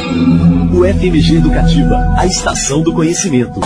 O FMG Educativa, a estação do conhecimento.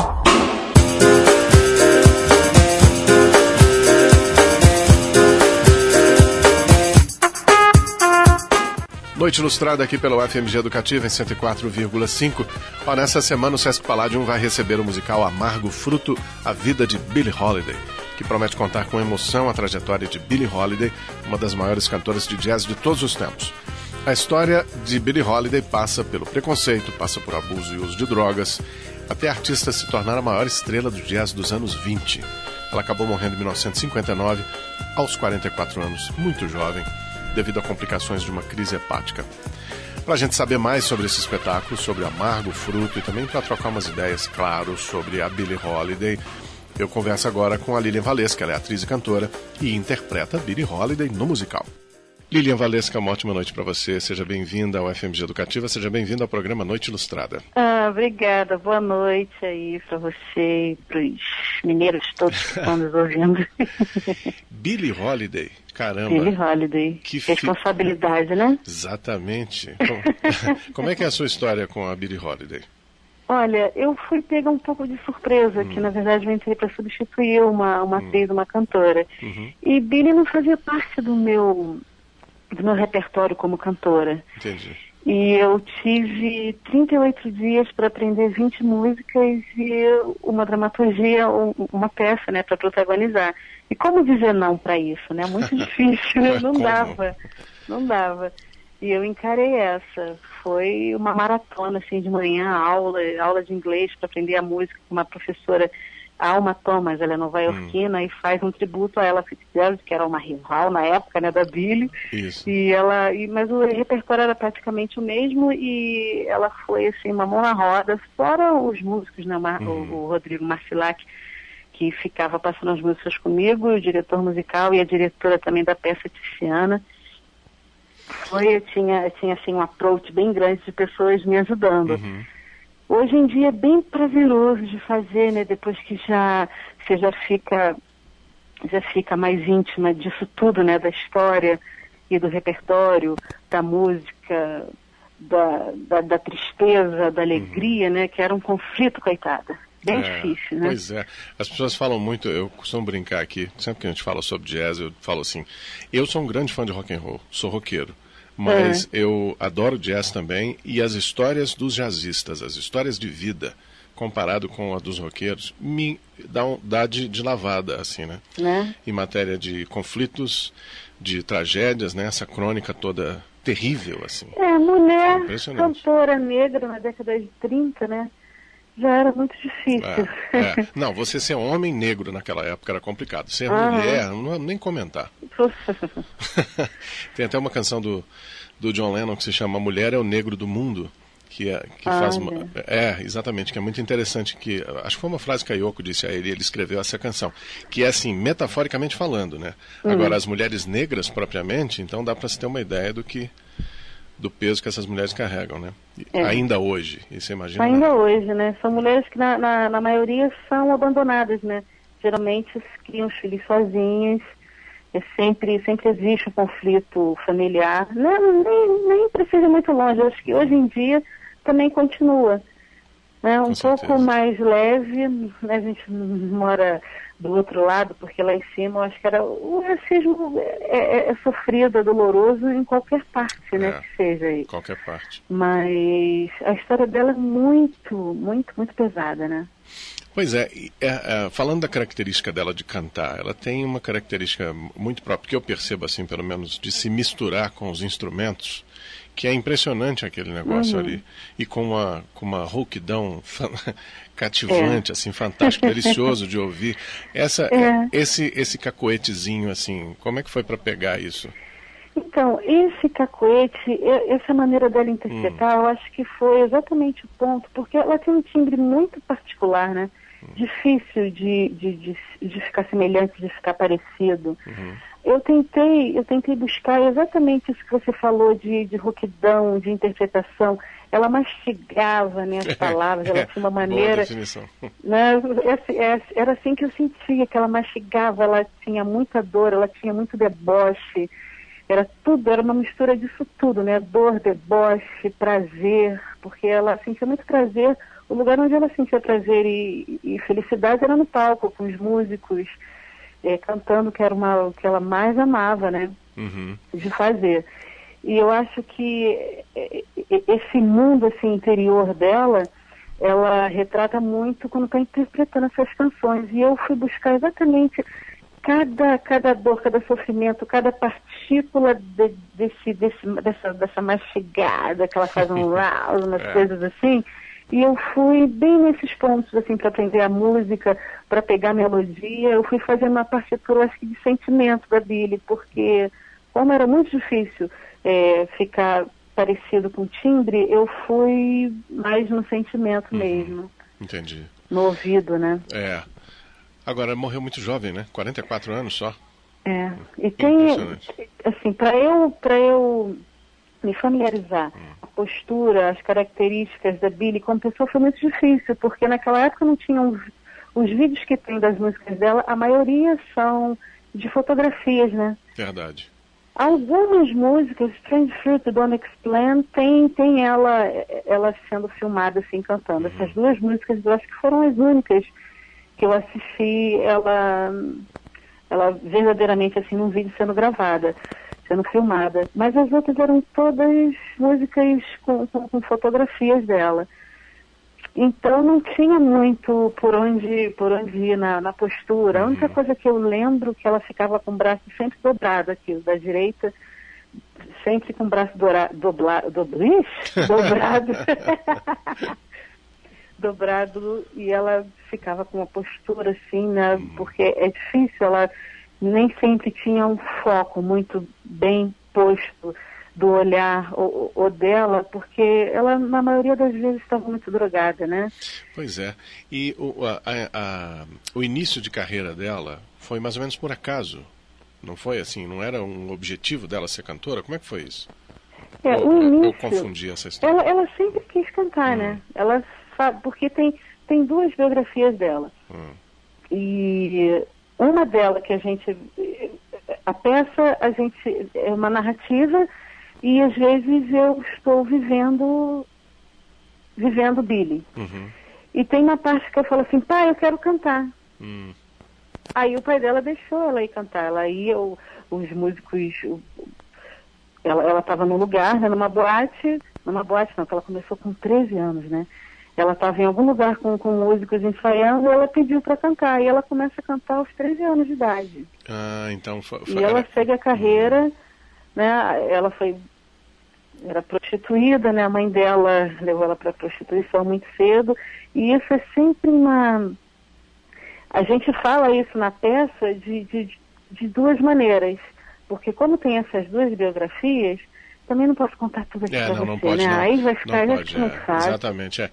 Noite ilustrada aqui pelo FMG Educativa em 104,5. Nessa semana o Sesc Palladium vai receber o musical Amargo Fruto, a vida de Billie Holiday, que promete contar com emoção a trajetória de Billie Holiday, uma das maiores cantoras de jazz de todos os tempos. A história de Billie Holiday passa pelo preconceito, passa por abuso e uso de drogas, até a artista se tornar a maior estrela do jazz dos anos 20. Ela acabou morrendo em 1959, aos 44 anos, muito jovem, devido a complicações de uma crise hepática. Para a gente saber mais sobre esse espetáculo, sobre Amargo Fruto e também para trocar umas ideias, claro, sobre a Billie Holiday, eu converso agora com a Lilian Valesca. Ela é atriz e cantora e interpreta Billie Holiday no musical. Lilian Valesca, uma ótima noite para você. Seja bem-vinda ao FMG Educativa, seja bem-vinda ao programa Noite Ilustrada. Obrigada. Boa noite aí para você e para os mineiros todos que estão nos ouvindo. Billie Holiday, caramba. Billie Holiday. Que responsabilidade, né? Exatamente. Como é que é a sua história com a Billie Holiday? Olha, eu fui pega um pouco de surpresa, que na verdade eu entrei para substituir uma atriz, uma cantora. E Billie não fazia parte do meu repertório como cantora. Entendi. E eu tive 38 dias para aprender 20 músicas e uma dramaturgia, uma peça, né, para protagonizar. E como dizer não para isso, né? Muito difícil, né? Não dava. E eu encarei essa. Foi uma maratona, assim, de manhã, aula de inglês para aprender a música com uma professora, Alma Thomas. Ela é nova-iorquina e faz um tributo a Ella Fitzgerald, que era uma rival na época, né, da Billie. Isso. Mas o repertório era praticamente o mesmo e ela foi, assim, uma mão na roda, fora os músicos, né, o Rodrigo Marcilac, que ficava passando as músicas comigo, o diretor musical e a diretora também da peça, Tiziana. Eu tinha assim, um approach bem grande de pessoas me ajudando. Hoje em dia é bem prazeroso de fazer, né? Depois que você já fica mais íntima disso tudo, né? Da história e do repertório, da música, da tristeza, da alegria, né? Que era um conflito, coitada. Bem difícil, né? Pois é. As pessoas falam muito, eu costumo brincar aqui, sempre que a gente fala sobre jazz, eu falo assim, eu sou um grande fã de rock and roll, sou roqueiro. Mas eu adoro jazz também, e as histórias dos jazzistas, as histórias de vida, comparado com a dos roqueiros, me dá de lavada, assim, né? Em matéria de conflitos, de tragédias, né? Essa crônica toda terrível, assim. Mulher cantora negra na década de 30, né? Já era muito difícil. Não, você ser homem negro naquela época era complicado. Ser mulher, não nem comentar. Tem até uma canção do John Lennon que se chama Mulher é o Negro do Mundo, que faz... exatamente, que é muito interessante, que acho que foi uma frase que a Yoko disse a ele escreveu essa canção, que é assim, metaforicamente falando, né? Agora, as mulheres negras, propriamente, então dá para se ter uma ideia do peso que essas mulheres carregam, né? Ainda hoje, e você imagina... Ainda hoje, né? São mulheres que na maioria são abandonadas, né? Geralmente criam os filhos sozinhas, sempre existe um conflito familiar, nem precisa ir muito longe, eu acho que hoje em dia também continua, né? Um pouco mais leve, né? A gente mora do outro lado, porque lá em cima eu acho que o racismo é sofrido, é doloroso em qualquer parte, né, que seja aí. Qualquer parte. Mas a história dela é muito, muito, muito pesada, né? Pois falando da característica dela de cantar, ela tem uma característica muito própria, que eu percebo assim, pelo menos, de se misturar com os instrumentos, que é impressionante aquele negócio ali, e com uma rouquidão cativante, assim, fantástico, delicioso de ouvir. Esse cacoetezinho, assim, como é que foi para pegar isso? Então, esse cacoete, essa maneira dela interpretar, eu acho que foi exatamente o ponto, porque ela tem um timbre muito particular, né? Difícil de ficar semelhante, de ficar parecido. Eu tentei buscar exatamente isso que você falou de rouquidão, de interpretação. Ela mastigava, né, as palavras, ela tinha uma maneira... Boa definição. Né, era assim que eu sentia, que ela mastigava, ela tinha muita dor, ela tinha muito deboche, era uma mistura disso tudo, né, dor, deboche, prazer, porque ela sentia muito prazer. O lugar onde ela sentia prazer e felicidade era no palco, com os músicos, cantando, que era o que ela mais amava, né? De fazer. E eu acho que esse mundo assim, interior dela, ela retrata muito quando está interpretando essas canções. E eu fui buscar exatamente cada dor, cada sofrimento, cada partícula dessa mastigada que ela faz umas coisas assim. E eu fui bem nesses pontos, assim, para aprender a música, para pegar a melodia. Eu fui fazendo uma partitura, acho que de sentimento da Billie, porque como era muito difícil ficar parecido com timbre, eu fui mais no sentimento mesmo. Entendi. No ouvido, né? Agora, morreu muito jovem, né? 44 anos só. E tem, assim, para eu me familiarizar, a postura, as características da Billie como pessoa foi muito difícil, porque naquela época não tinham os vídeos que tem das músicas dela, a maioria são de fotografias, né? Verdade. Algumas músicas, Strange Fruit, Don't Explain, tem ela sendo filmada assim, cantando. Essas duas músicas, eu acho que foram as únicas que eu assisti ela verdadeiramente assim num vídeo sendo gravada, sendo filmada. Mas as outras eram todas músicas com fotografias dela. Então não tinha muito por onde ir na postura. A única coisa que eu lembro que ela ficava com o braço sempre dobrado aqui, da direita, sempre com o braço dobrado. Dobrado, e ela ficava com uma postura assim, né? Porque é difícil, ela nem sempre tinha um foco muito bem posto do olhar ou dela, porque ela, na maioria das vezes, estava muito drogada, né? Pois é. E o início de carreira dela foi mais ou menos por acaso? Não foi assim? Não era um objetivo dela ser cantora? Como é que foi isso? O início, eu confundi essa história. Ela sempre quis cantar, né? Ela sabe, porque tem duas biografias dela. E uma dela que a peça, é uma narrativa, e às vezes eu estou vivendo Billie. E tem uma parte que eu falo assim, pai, eu quero cantar. Aí o pai dela deixou ela ir cantar. Ela ia, os músicos... Ela estava num lugar, né, numa boate não, que ela começou com 13 anos, né? Ela estava em algum lugar com músicos ensaiando, e ela pediu para cantar. E ela começa a cantar aos 13 anos de idade. Então E ela segue a carreira, né? Ela era prostituída, né? A mãe dela levou ela para prostituição muito cedo. E isso é sempre a gente fala isso na peça de duas maneiras. Porque como tem essas duas biografias, também não posso contar tudo aqui para você, não pode, né? não. Aí vai ficar muito fácil. Exatamente,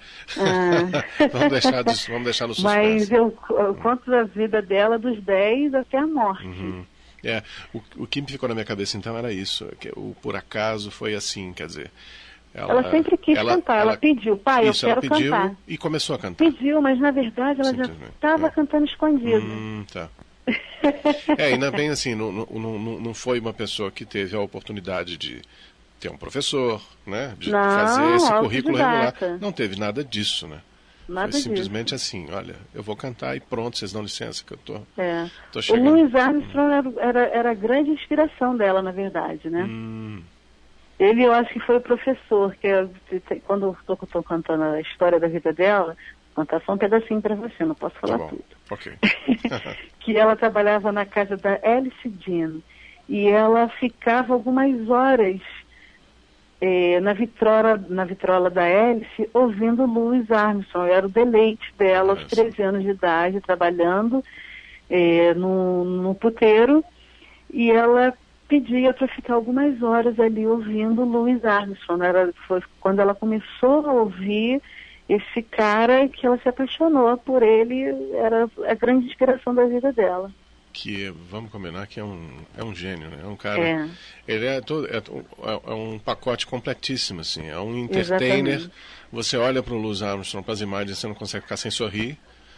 vamos deixar no suspense. Mas eu conto a vida dela dos 10 até a morte. O que me ficou na minha cabeça então era isso, que o por acaso foi assim, quer dizer... Ela sempre quis cantar, ela pediu, pai, eu quero cantar. E começou a cantar. Pediu, mas na verdade ela já estava cantando escondida. Tá. Ainda bem assim, não foi uma pessoa que teve a oportunidade de ter um professor, né, de fazer esse currículo regular. Não teve nada disso, né? Foi simplesmente assim, olha, eu vou cantar e pronto, vocês dão licença que eu tô chegando. O Louis Armstrong era a grande inspiração dela, na verdade, né? Ele, eu acho que foi o professor, quando eu estou cantando a história da vida dela, vou contar só um pedacinho para você, não posso falar tudo. Ok. Que ela trabalhava na casa da Alice Dean, e ela ficava algumas horas na vitrola da Alice, ouvindo Louis Armstrong. Era o deleite dela, aos 13 anos de idade, trabalhando no puteiro, e ela pedia para ficar algumas horas ali ouvindo Louis Armstrong. Foi quando ela começou a ouvir esse cara que ela se apaixonou por ele, era a grande inspiração da vida dela. Que, vamos combinar, que é um gênio, né? É um cara... Ele é um pacote completíssimo, assim. É um entertainer. Exatamente. Você olha para o Louis Armstrong, para as imagens, você não consegue ficar sem sorrir.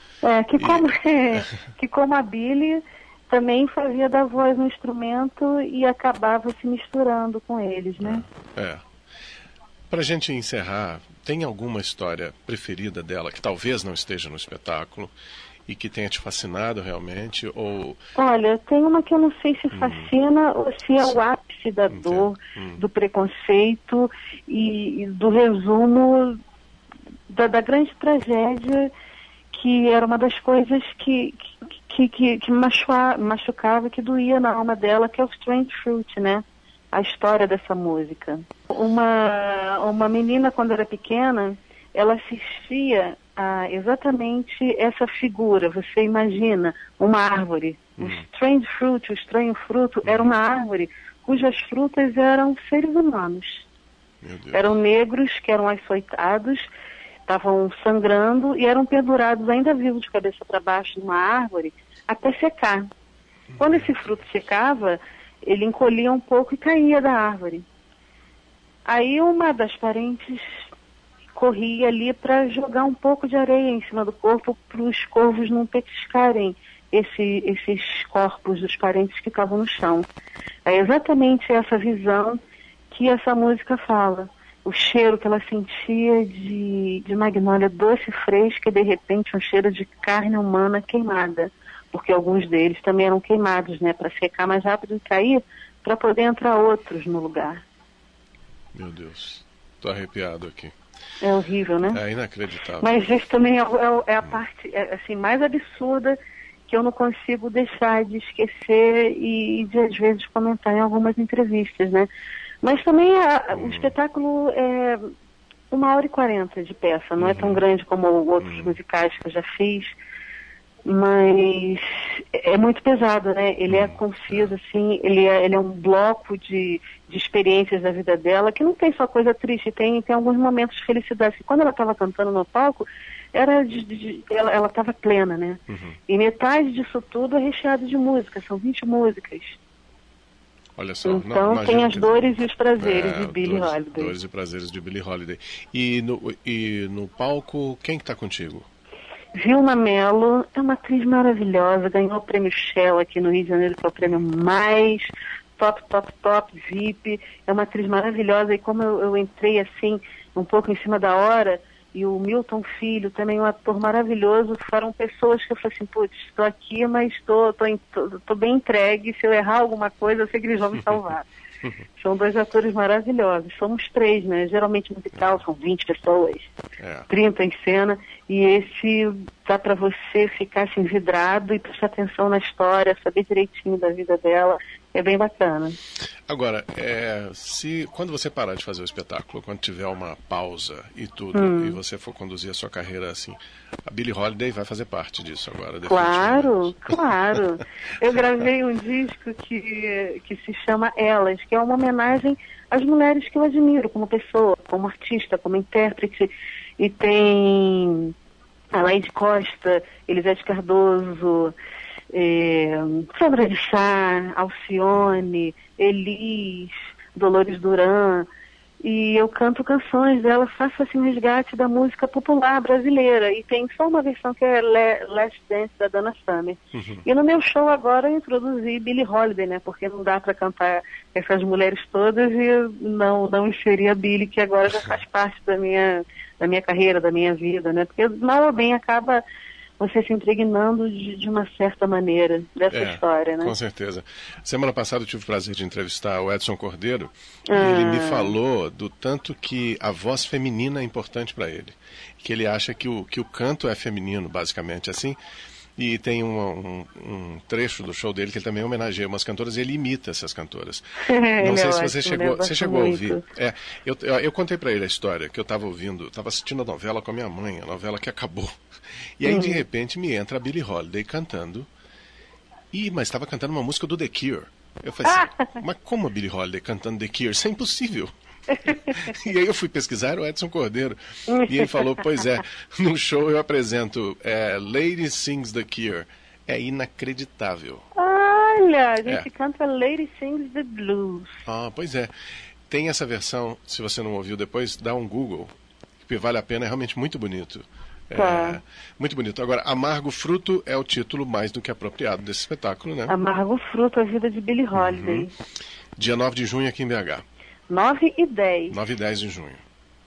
Que como a Billie também fazia da voz no instrumento e acabava se misturando com eles, né? Para a gente encerrar, tem alguma história preferida dela que talvez não esteja no espetáculo e que tenha te fascinado realmente? Ou... Olha, tem uma que eu não sei se fascina ou se é o ápice da dor, do preconceito e do resumo da grande tragédia, que era uma das coisas que machucava, que doía na alma dela, que é o Strange Fruit, né? A história dessa música. Uma menina, quando era pequena, ela assistia a exatamente essa figura. Você imagina uma árvore. O Strange Fruit, o estranho fruto, era uma árvore cujas frutas eram seres humanos. Eram negros que eram açoitados, estavam sangrando e eram pendurados ainda vivos de cabeça para baixo numa árvore até secar. Quando esse fruto secava, ele encolhia um pouco e caía da árvore. Aí uma das parentes corria ali para jogar um pouco de areia em cima do corpo para os corvos não petiscarem esses corpos dos parentes que estavam no chão. É exatamente essa visão que essa música fala. O cheiro que ela sentia de magnólia doce e fresca e de repente um cheiro de carne humana queimada. Porque alguns deles também eram queimados, né, para secar mais rápido e cair, para poder entrar outros no lugar. Meu Deus, tô arrepiado aqui. É horrível, né? É inacreditável. Mas isso também é a parte assim, mais absurda que eu não consigo deixar de esquecer e de às vezes comentar em algumas entrevistas, né? Mas também o espetáculo é 1h40 de peça, não é tão grande como outros musicais que eu já fiz. Mas é muito pesado, né? Ele é conciso, assim, ele é um bloco de experiências da vida dela, que não tem só coisa triste, tem alguns momentos de felicidade. Quando ela estava cantando no palco, ela estava plena, né? E metade disso tudo é recheado de música, são 20 músicas. Olha só. Então tem as dores e os prazeres de Billie Holiday. Dores e prazeres de Billie Holiday. E no palco, quem que tá contigo? Vilma Mello é uma atriz maravilhosa, ganhou o prêmio Shell aqui no Rio de Janeiro, que é o prêmio mais top, VIP. É uma atriz maravilhosa e como eu entrei assim, um pouco em cima da hora, e o Milton Filho, também um ator maravilhoso, foram pessoas que eu falei assim, putz, estou aqui, mas estou bem entregue, se eu errar alguma coisa, eu sei que eles vão me salvar. São 2 atores maravilhosos, somos 3, né? Geralmente musical são 20 pessoas, 30 em cena, e esse dá para você ficar assim vidrado e prestar atenção na história, saber direitinho da vida dela, é bem bacana. Agora, quando você parar de fazer o espetáculo, quando tiver uma pausa e tudo, e você for conduzir a sua carreira assim, a Billie Holiday vai fazer parte disso agora, definitivamente. Claro. Eu gravei um disco que se chama Elas, que é uma homenagem às mulheres que eu admiro como pessoa, como artista, como intérprete, e tem a Laide Costa, Elisete Cardoso, Sandra de Sá, Alcione, Elis, Dolores Duran, e eu canto canções dela, faço assim um resgate da música popular brasileira, e tem só uma versão que é Last Dance da Donna Summer. E no meu show agora eu introduzi Billie Holiday, né, porque não dá para cantar essas mulheres todas e não inserir a Billie, que agora já faz parte da minha carreira, da minha vida, né, porque mal ou bem acaba você se impregnando de uma certa maneira dessa história, né? Com certeza. Semana passada eu tive o prazer de entrevistar o Edson Cordeiro e ele me falou do tanto que a voz feminina é importante para ele. Que ele acha que o canto é feminino, basicamente, assim. E tem um trecho do show dele que ele também homenageia umas cantoras e ele imita essas cantoras. Não sei se você chegou a ouvir. Eu contei para ele a história que eu estava assistindo a novela com a minha mãe, a novela que acabou. E aí, de repente, me entra a Billie Holiday cantando, mas estava cantando uma música do The Cure. Eu falei assim, mas como a Billie Holiday cantando The Cure? Isso é impossível. E aí eu fui pesquisar, era o Edson Cordeiro. E ele falou, pois é, no show eu apresento Lady Sings The Cure. É inacreditável. Olha, a gente canta Lady Sings The Blues. Pois é. Tem essa versão, se você não ouviu depois, dá um Google, que vale a pena, é realmente muito bonito. Muito bonito. Agora, Amargo Fruto é o título mais do que apropriado desse espetáculo, né? Amargo Fruto, a vida de Billie Holiday. Dia 9 de junho aqui em BH. 9 e 10. 9 e 10 de junho.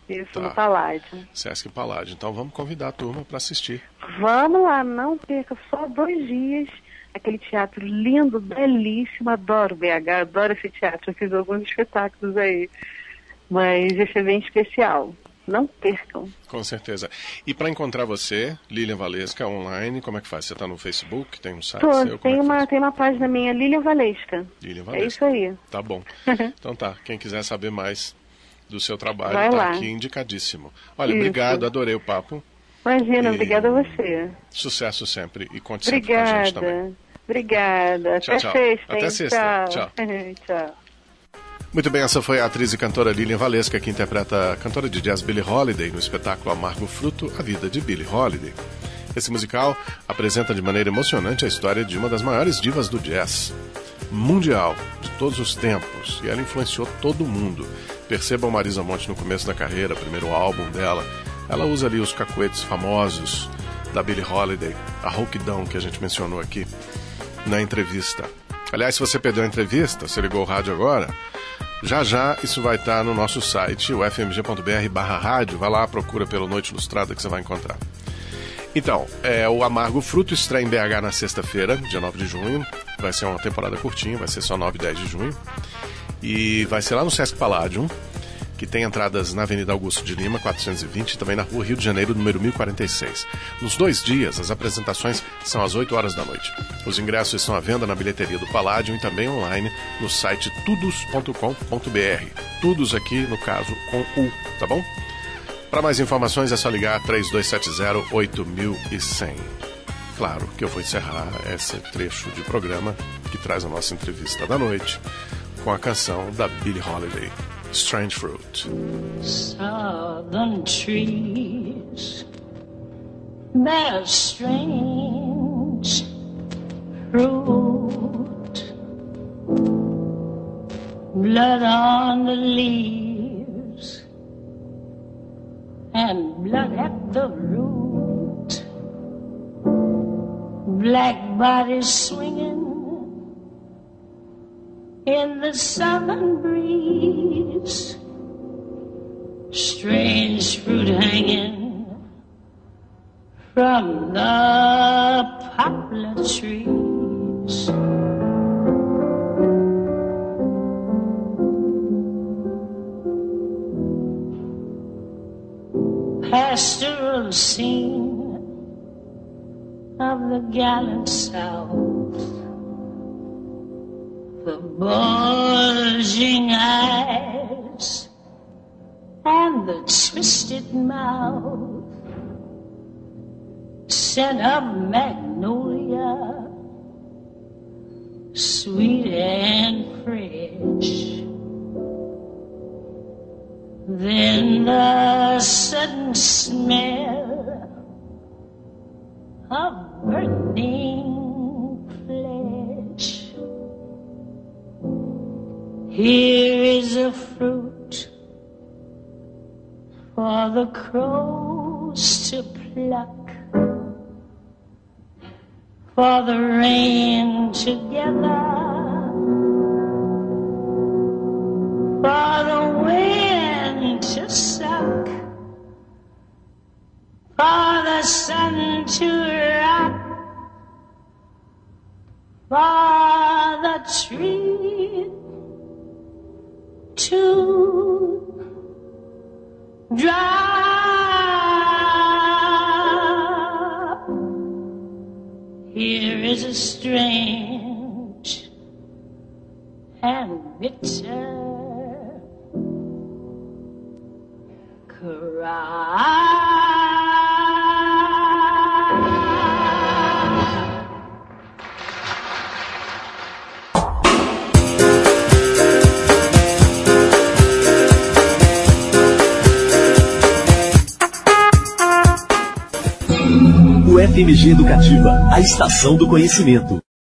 Isso, no Paládio. Sesc Paládio. Então vamos convidar a turma para assistir. Vamos lá, não perca, só 2 dias. Aquele teatro lindo, belíssimo, adoro BH, adoro esse teatro. Eu fiz alguns espetáculos aí, mas esse é bem especial. Não percam. Com certeza. E para encontrar você, Lilian Valesca, online, como é que faz? Você está no Facebook? Tem um site seu? Tem uma página minha, Lilian Valesca. Lilian Valesca. É isso aí. Tá bom. Então tá, quem quiser saber mais do seu trabalho, tá aqui indicadíssimo. Olha, obrigado, adorei o papo. Imagina, obrigada a você. Sucesso sempre e conte sempre com a gente também. Obrigada. Tchau, tchau. Sexta. Até sexta. Tchau. Tchau. Muito bem, essa foi a atriz e cantora Lilian Valesca, que interpreta a cantora de jazz Billie Holiday no espetáculo Amargo Fruto, a vida de Billie Holiday. Esse musical apresenta de maneira emocionante a história de uma das maiores divas do jazz mundial, de todos os tempos, e ela influenciou todo mundo. Percebam Marisa Monte no começo da carreira, primeiro álbum dela. Ela usa ali os cacuetes famosos da Billie Holiday, a rouquidão que a gente mencionou aqui na entrevista. Aliás, se você perdeu a entrevista, você ligou o rádio agora, já isso vai estar no nosso site, o fmg.br/rádio. Vai lá, procura pelo Noite Ilustrada que você vai encontrar. Então, o Amargo Fruto estreia em BH na sexta-feira, dia 9 de junho. Vai ser uma temporada curtinha, vai ser só 9 e 10 de junho. E vai ser lá no Sesc Paládio, que tem entradas na Avenida Augusto de Lima, 420, e também na Rua Rio de Janeiro, número 1046. Nos 2 dias, as apresentações são às 8 horas da noite. Os ingressos estão à venda na bilheteria do Paládio e também online no site tudos.com.br. Tudos aqui, no caso, com U, tá bom? Para mais informações é só ligar 3270-8100. Claro que eu vou encerrar esse trecho de programa que traz a nossa entrevista da noite com a canção da Billie Holiday, Strange Fruit. Southern trees bear strange fruit, blood on the leaves and blood at the root, black bodies swinging in the southern breeze, strange fruit hanging from the poplar trees. Pastoral scene of the gallant South, the bulging eyes and the twisted mouth, scent of magnolia, sweet and fresh. Then the sudden smell of burning flesh. Here is a fruit for the crows to pluck, for the rain to gather, for the wind to suck, for the sun to rock, for the tree to drop. Here is a strange and bitter cry. O FMG Educativa, a estação do conhecimento.